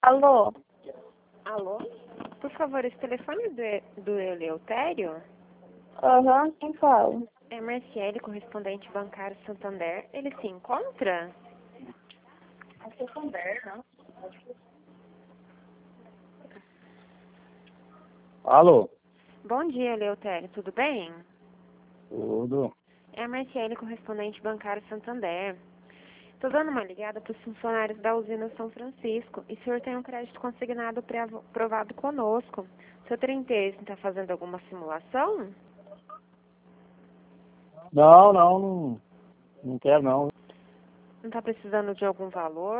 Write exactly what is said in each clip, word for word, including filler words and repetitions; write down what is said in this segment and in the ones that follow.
Alô? Alô? Por favor, esse telefone do, do Eleutério? Aham, quem fala? É Marciele, correspondente bancário Santander. Ele se encontra? É Santander, não? Alô? Bom dia, Eleutério. Tudo bem? Tudo. É a Marciele, correspondente bancário Santander. Estou dando uma ligada para os funcionários da usina São Francisco. E o senhor tem um crédito consignado pré-aprovado conosco. O senhor tem interesse em estar fazendo alguma simulação? Não, não, não, não quero não. Não está precisando de algum valor?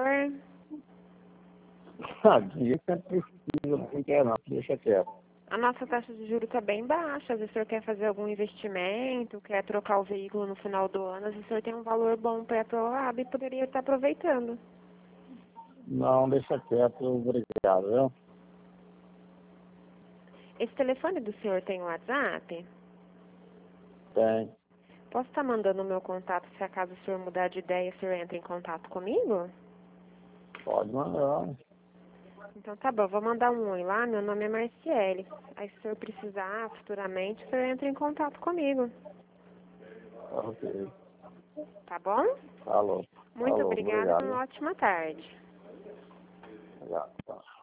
Ah, dinheiro sempre precisa, não quero não, deixa quieto. A nossa taxa de juros está bem baixa. Às vezes o senhor quer fazer algum investimento, quer trocar o veículo no final do ano, às vezes o senhor tem um valor bom pré-aprovado e poderia estar aproveitando. Não, deixa quieto, obrigado, viu? Esse telefone do senhor tem WhatsApp? Tem. Posso estar mandando o meu contato, se acaso o senhor mudar de ideia, o senhor entra em contato comigo? Pode mandar. Então tá bom, vou mandar um oi lá, meu nome é Marciele. Aí se o senhor precisar futuramente, o senhor entra em contato comigo, Ok. tá bom? Alô. Muito Alô, obrigada e obrigado. uma ótima tarde. Obrigado. Tá.